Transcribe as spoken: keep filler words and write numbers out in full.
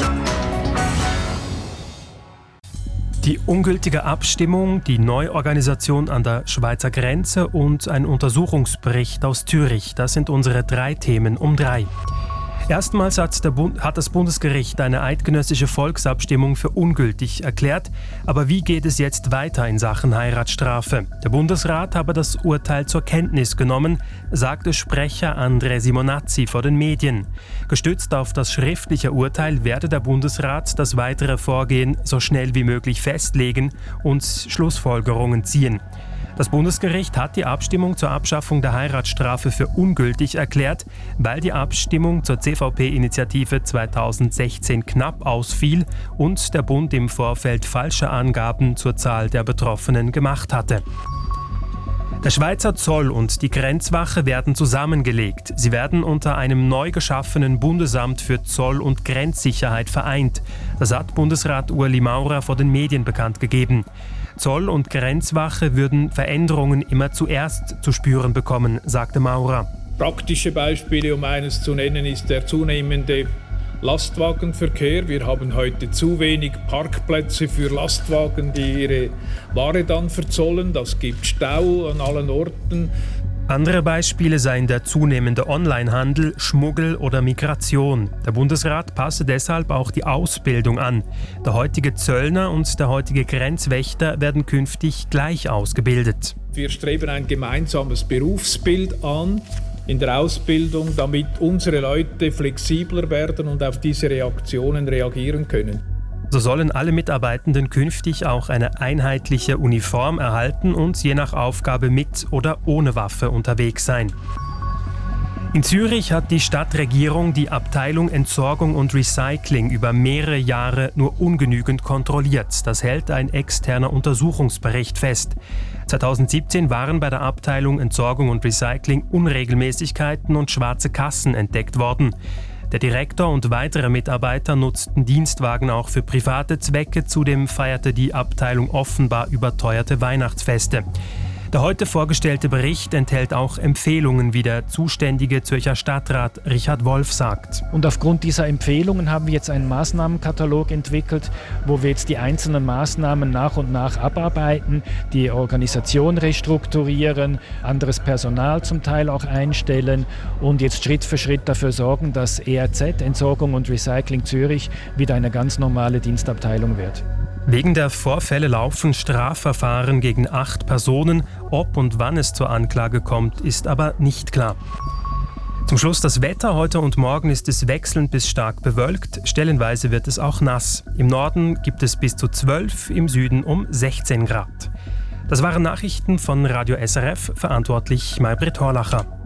Die ungültige Abstimmung, die Neuorganisation an der Schweizer Grenze und ein Untersuchungsbericht aus Zürich, das sind unsere drei Themen um drei. Erstmals hat, der Bund, hat das Bundesgericht eine eidgenössische Volksabstimmung für ungültig erklärt. Aber wie geht es jetzt weiter in Sachen Heiratsstrafe? Der Bundesrat habe das Urteil zur Kenntnis genommen, sagte Sprecher André Simonazzi vor den Medien. Gestützt auf das schriftliche Urteil werde der Bundesrat das weitere Vorgehen so schnell wie möglich festlegen und Schlussfolgerungen ziehen. Das Bundesgericht hat die Abstimmung zur Abschaffung der Heiratsstrafe für ungültig erklärt, weil die Abstimmung zur C V P-Initiative zweitausendsechzehn knapp ausfiel und der Bund im Vorfeld falsche Angaben zur Zahl der Betroffenen gemacht hatte. Der Schweizer Zoll und die Grenzwache werden zusammengelegt. Sie werden unter einem neu geschaffenen Bundesamt für Zoll- und Grenzsicherheit vereint. Das hat Bundesrat Ueli Maurer vor den Medien bekannt gegeben. Zoll- und Grenzwache würden Veränderungen immer zuerst zu spüren bekommen, sagte Maurer. Praktische Beispiele, um eines zu nennen, ist der zunehmende Lastwagenverkehr. Wir haben heute zu wenig Parkplätze für Lastwagen, die ihre Ware dann verzollen. Das gibt Stau an allen Orten. Andere Beispiele seien der zunehmende Onlinehandel, Schmuggel oder Migration. Der Bundesrat passe deshalb auch die Ausbildung an. Der heutige Zöllner und der heutige Grenzwächter werden künftig gleich ausgebildet. Wir streben ein gemeinsames Berufsbild an in der Ausbildung, damit unsere Leute flexibler werden und auf diese Reaktionen reagieren können. So sollen alle Mitarbeitenden künftig auch eine einheitliche Uniform erhalten und je nach Aufgabe mit oder ohne Waffe unterwegs sein. In Zürich hat die Stadtregierung die Abteilung Entsorgung und Recycling über mehrere Jahre nur ungenügend kontrolliert. Das hält ein externer Untersuchungsbericht fest. zweitausendsiebzehn waren bei der Abteilung Entsorgung und Recycling Unregelmäßigkeiten und schwarze Kassen entdeckt worden. Der Direktor und weitere Mitarbeiter nutzten Dienstwagen auch für private Zwecke. Zudem feierte die Abteilung offenbar überteuerte Weihnachtsfeste. Der heute vorgestellte Bericht enthält auch Empfehlungen, wie der zuständige Zürcher Stadtrat Richard Wolf sagt. Und aufgrund dieser Empfehlungen haben wir jetzt einen Maßnahmenkatalog entwickelt, wo wir jetzt die einzelnen Maßnahmen nach und nach abarbeiten, die Organisation restrukturieren, anderes Personal zum Teil auch einstellen und jetzt Schritt für Schritt dafür sorgen, dass E R Z, Entsorgung und Recycling Zürich, wieder eine ganz normale Dienstabteilung wird. Wegen der Vorfälle laufen Strafverfahren gegen acht Personen. Ob und wann es zur Anklage kommt, ist aber nicht klar. Zum Schluss das Wetter. Heute und morgen ist es wechselnd bis stark bewölkt. Stellenweise wird es auch nass. Im Norden gibt es bis zu zwölf, im Süden um sechzehn Grad. Das waren Nachrichten von Radio S R F, verantwortlich Maybrit Horlacher.